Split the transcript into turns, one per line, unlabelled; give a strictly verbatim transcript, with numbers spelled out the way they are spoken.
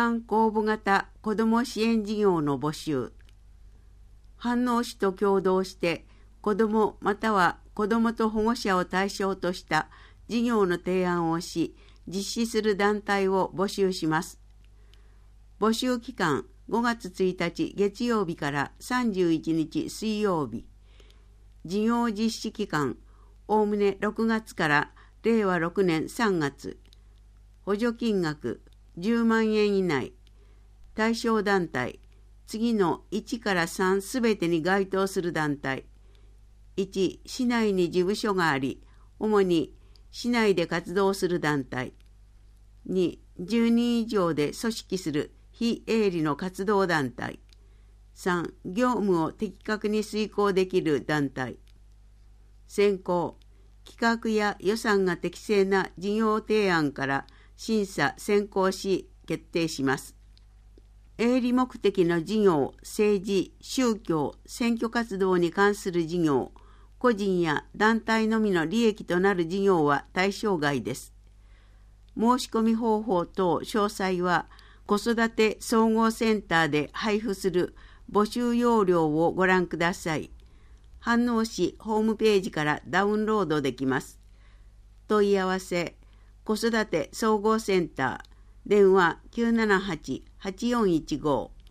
間公募型子ども支援事業の募集。飯能市と共同して子どもまたは子どもと保護者を対象とした事業の提案をし、実施する団体を募集します。募集期間ごがつついたち月曜日からさんじゅういちにち水曜日。事業実施期間おおむねろくがつかられいわろくねんさんがつ。補助金額じゅうまんえん以内。対象団体次のいちからさんすべてに該当する団体。いち、市内に事務所があり、主に市内で活動する団体。に、じゅうにん以上で組織する非営利の活動団体。さん、業務を的確に遂行できる団体。選考、企画や予算が適正な事業提案から審査・選考し決定します。営利目的の事業、政治、宗教、選挙活動に関する事業、個人や団体のみの利益となる事業は対象外です。申し込み方法等詳細は子育て総合センターで配布する募集要領をご覧ください。飯能市ホームページからダウンロードできます。問い合わせ、子育て総合センター、電話 きゅうななはち はちよんいちご